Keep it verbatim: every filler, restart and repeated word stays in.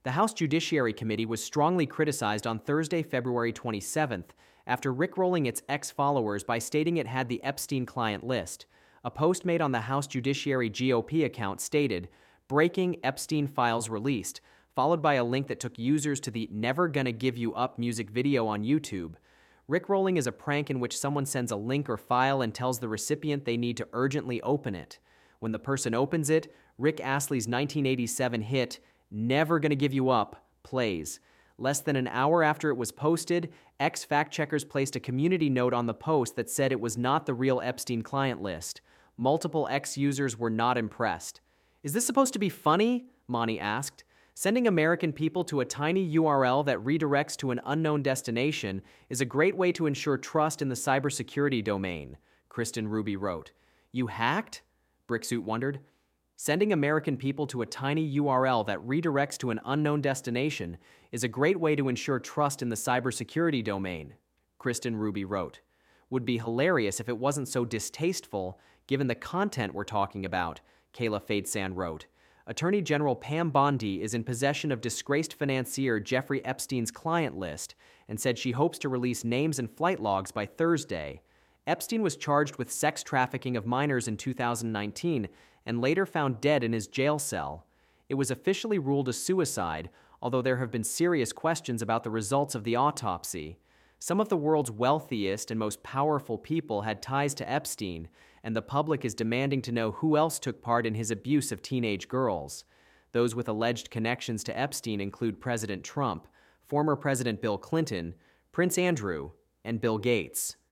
The House Judiciary Committee was strongly criticized on Thursday, February twenty-seventh, after rickrolling its ex-followers by stating it had the Epstein client list. A post made on the House Judiciary G O P account stated, "Breaking Epstein files released," followed by a link that took users to the Never Gonna Give You Up music video on YouTube. Rickrolling is a prank in which someone sends a link or file and tells the recipient they need to urgently open it. When the person opens it, Rick Astley's nineteen eighty-seven hit, Never Gonna Give You Up, plays. Less than an hour after it was posted, ex-fact-checkers placed a community note on the post that said it was not the real Epstein client list. Multiple ex-users were not impressed. "Is this supposed to be funny?" Monty asked. "Sending American people to a tiny U R L that redirects to an unknown destination is a great way to ensure trust in the cybersecurity domain," Kristen Ruby wrote. "You hacked?" Bricksuit wondered. "Sending American people to a tiny U R L that redirects to an unknown destination is a great way to ensure trust in the cybersecurity domain," Kristen Ruby wrote. "Would be hilarious if it wasn't so distasteful, given the content we're talking about," Kayla Fadesand wrote. Attorney General Pam Bondi is in possession of disgraced financier Jeffrey Epstein's client list and said she hopes to release names and flight logs by Thursday. Epstein was charged with sex trafficking of minors in two thousand nineteen and later found dead in his jail cell. It was officially ruled a suicide, although there have been serious questions about the results of the autopsy. Some of the world's wealthiest and most powerful people had ties to Epstein, and the public is demanding to know who else took part in his abuse of teenage girls. Those with alleged connections to Epstein include President Trump, former President Bill Clinton, Prince Andrew, and Bill Gates.